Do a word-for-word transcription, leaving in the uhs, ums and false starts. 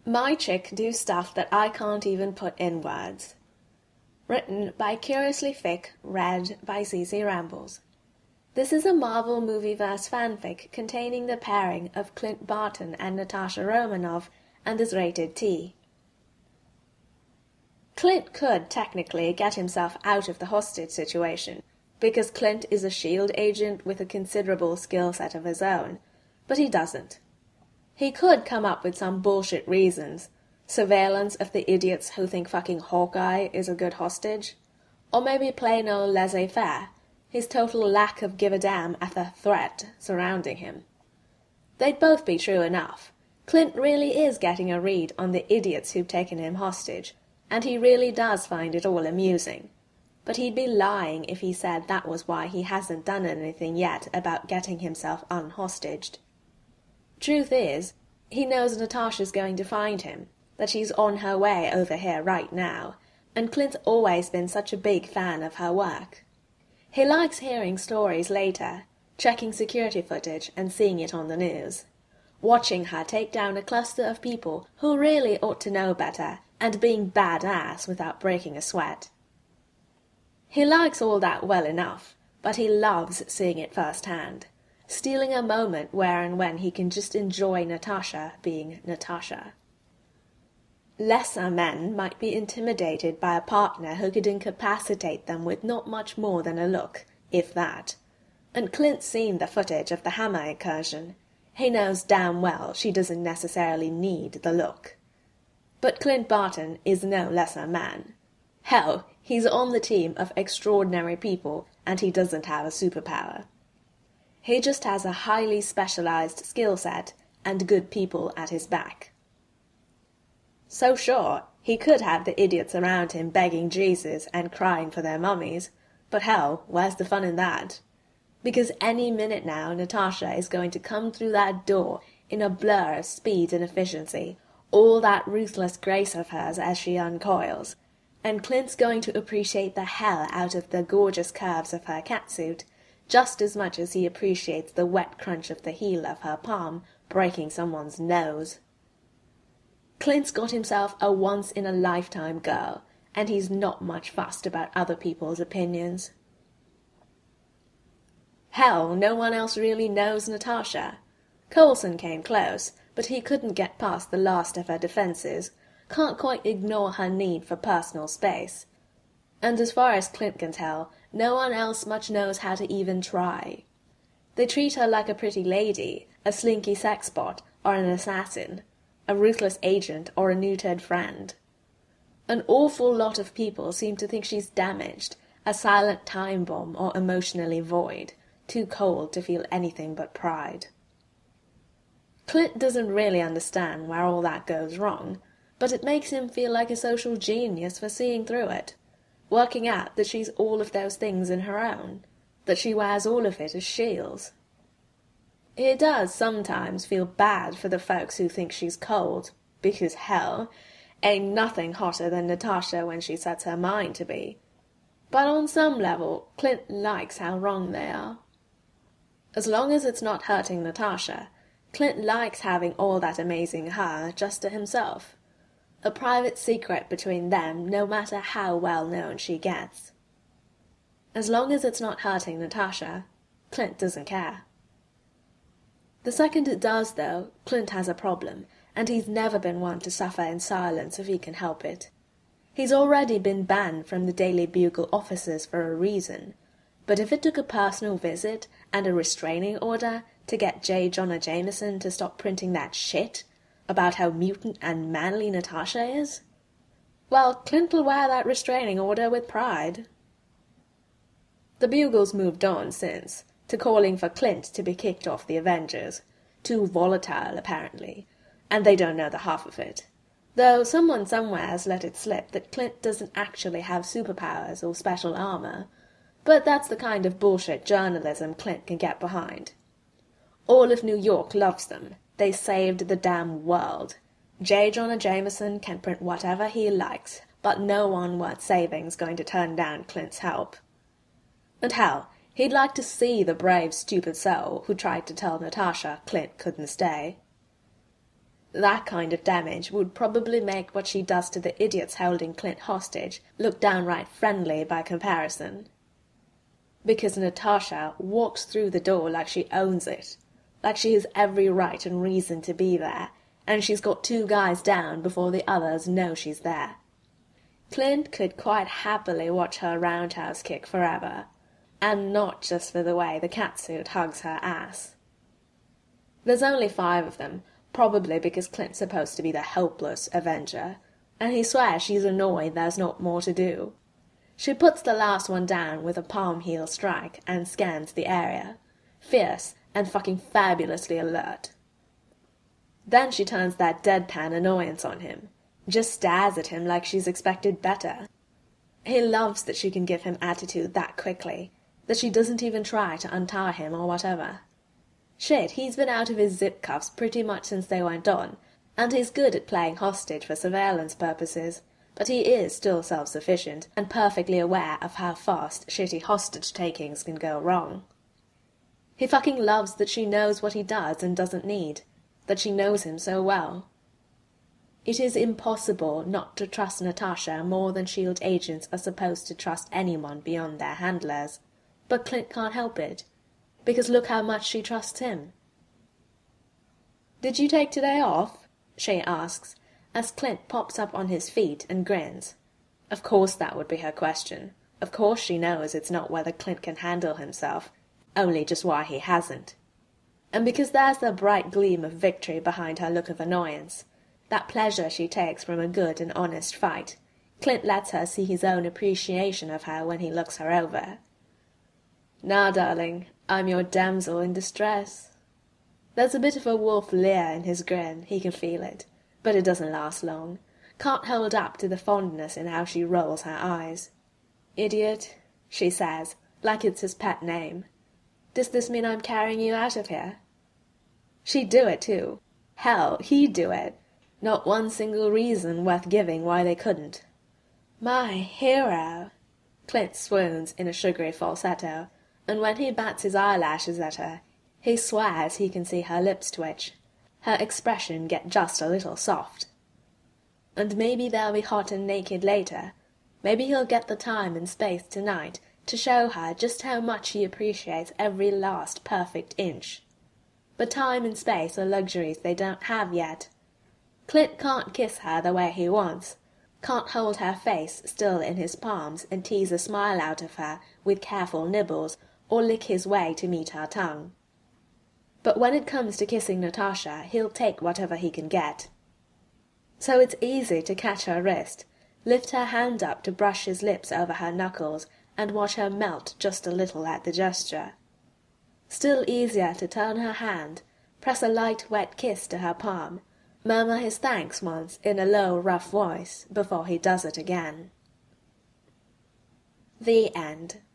My Chick Do Stuff That I Can't Even Put in Words. Written by Curiously Fic, read by Z Z Rambles. This is a Marvel Movieverse fanfic containing the pairing of Clint Barton and Natasha Romanoff and is rated T. Clint could technically get himself out of the hostage situation, because Clint is a SHIELD agent with a considerable skill set of his own, but he doesn't. He could come up with some bullshit reasons, surveillance of the idiots who think fucking Hawkeye is a good hostage, or maybe plain old laissez-faire, his total lack of give a damn at the threat surrounding him. They'd both be true enough. Clint really is getting a read on the idiots who've taken him hostage, and he really does find it all amusing. But he'd be lying if he said that was why he hasn't done anything yet about getting himself unhostaged. Truth is, he knows Natasha's going to find him, that she's on her way over here right now, and Clint's always been such a big fan of her work. He likes hearing stories later, checking security footage and seeing it on the news, watching her take down a cluster of people who really ought to know better, and being badass without breaking a sweat. He likes all that well enough, but he loves seeing it firsthand, stealing a moment where and when he can just enjoy Natasha being Natasha. Lesser men might be intimidated by a partner who could incapacitate them with not much more than a look, if that. And Clint's seen the footage of the hammer incursion. He knows damn well she doesn't necessarily need the look. But Clint Barton is no lesser man. Hell, he's on the team of extraordinary people, and he doesn't have a superpower. He just has a highly specialized skill set and good people at his back. So sure, he could have the idiots around him begging Jesus and crying for their mummies, but hell, where's the fun in that? Because any minute now Natasha is going to come through that door in a blur of speed and efficiency, all that ruthless grace of hers as she uncoils, and Clint's going to appreciate the hell out of the gorgeous curves of her catsuit, just as much as he appreciates the wet crunch of the heel of her palm breaking someone's nose. Clint's got himself a once-in-a-lifetime girl, and he's not much fussed about other people's opinions. Hell, no one else really knows Natasha. Coulson came close, but he couldn't get past the last of her defenses, can't quite ignore her need for personal space. And as far as Clint can tell, no one else much knows how to even try. They treat her like a pretty lady, a slinky sex bot, or an assassin, a ruthless agent, or a neutered friend. An awful lot of people seem to think she's damaged, a silent time bomb, or emotionally void, too cold to feel anything but pride. Clint doesn't really understand where all that goes wrong, but it makes him feel like a social genius for seeing through it, working out that she's all of those things in her own, that she wears all of it as shields. He does sometimes feel bad for the folks who think she's cold, because hell, ain't nothing hotter than Natasha when she sets her mind to be. But on some level, Clint likes how wrong they are. As long as it's not hurting Natasha, Clint likes having all that amazing her just to himself. A private secret between them, no matter how well known she gets. As long as it's not hurting Natasha, Clint doesn't care. The second it does, though, Clint has a problem, and he's never been one to suffer in silence if he can help it. He's already been banned from the Daily Bugle offices for a reason, but if it took a personal visit and a restraining order to get J. Jonah Jameson to stop printing that shit about how mutant and manly Natasha is, well, Clint'll wear that restraining order with pride. The Bugle's moved on since, to calling for Clint to be kicked off the Avengers. Too volatile, apparently, and they don't know the half of it. Though someone somewhere has let it slip that Clint doesn't actually have superpowers or special armor, but that's the kind of bullshit journalism Clint can get behind. All of New York loves them. They saved the damn world. J. Jonah Jameson can print whatever he likes, but no one worth saving's going to turn down Clint's help. And hell, he'd like to see the brave, stupid soul who tried to tell Natasha Clint couldn't stay. That kind of damage would probably make what she does to the idiots holding Clint hostage look downright friendly by comparison. Because Natasha walks through the door like she owns it, like she has every right and reason to be there, and she's got two guys down before the others know she's there. Clint could quite happily watch her roundhouse kick forever, and not just for the way the catsuit hugs her ass. There's only five of them, probably because Clint's supposed to be the helpless Avenger, and he swears she's annoyed there's not more to do. She puts the last one down with a palm heel strike and scans the area, fierce and fucking fabulously alert. Then she turns that deadpan annoyance on him, just stares at him like she's expected better. He loves that she can give him attitude that quickly, that she doesn't even try to untie him or whatever. Shit, he's been out of his zip cuffs pretty much since they went on, and he's good at playing hostage for surveillance purposes, but he is still self-sufficient and perfectly aware of how fast shitty hostage-takings can go wrong. He fucking loves that she knows what he does and doesn't need, that she knows him so well. It is impossible not to trust Natasha more than S H I E L D agents are supposed to trust anyone beyond their handlers, but Clint can't help it, because look how much she trusts him. "Did you take today off?" she asks, as Clint pops up on his feet and grins. Of course that would be her question. Of course she knows it's not whether Clint can handle himself, only just why he hasn't. And because there's the bright gleam of victory behind her look of annoyance, that pleasure she takes from a good and honest fight, Clint lets her see his own appreciation of her when he looks her over. "Now, darling, I'm your damsel in distress." There's a bit of a wolf leer in his grin, he can feel it, but it doesn't last long. Can't hold up to the fondness in how she rolls her eyes. "Idiot," she says, like it's his pet name. "Does this mean I'm carrying you out of here?" She'd do it, too. Hell, he'd do it. Not one single reason worth giving why they couldn't. "My hero!" Clint swoons in a sugary falsetto, and when he bats his eyelashes at her, he swears he can see her lips twitch, her expression get just a little soft. And maybe they'll be hot and naked later. Maybe he'll get the time and space tonight to show her just how much he appreciates every last perfect inch. But time and space are luxuries they don't have yet. Clint can't kiss her the way he wants, can't hold her face still in his palms and tease a smile out of her with careful nibbles, or lick his way to meet her tongue. But when it comes to kissing Natasha, he'll take whatever he can get. So it's easy to catch her wrist, lift her hand up to brush his lips over her knuckles, and watch her melt just a little at the gesture. Still easier to turn her hand, press a light wet kiss to her palm, murmur his thanks once in a low rough voice before he does it again. The end.